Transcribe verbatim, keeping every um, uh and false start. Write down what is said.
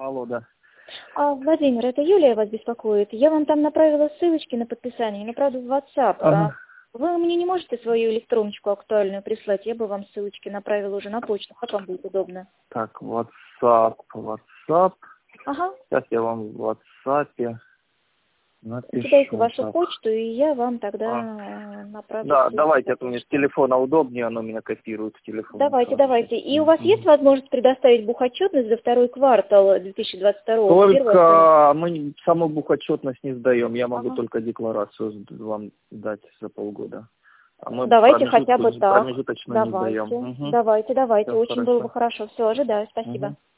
Алло, да. А, Владимир, это Юлия вас беспокоит. Я вам там направила ссылочки на подписание, но, правда, в WhatsApp. Ага. Вы мне не можете свою электроночку актуальную прислать? Я бы вам ссылочки направила уже на почту. Как вам будет удобно? Так, WhatsApp, WhatsApp. Ага. Сейчас я вам в WhatsApp напишу. Кидайте вашу Так. почту, и я вам тогда А. направлю Да, ссылку давайте, на это мне с почту. телефона удобнее, оно меня копирует в телефон. Давайте, Хорошо. давайте. И у вас Мгм. есть возможность предоставить бухотчетность за второй квартал две тысячи двадцать второго? Только мы саму бухотчетность не сдаем, я могу Ага. только декларацию вам дать за полгода. А мы Давайте хотя бы промежутку- так. промежуточно не Давайте, сдаем. Угу. давайте, давайте. Все Очень было бы хорошо. хорошо. Все, ожидаю. Спасибо. Угу.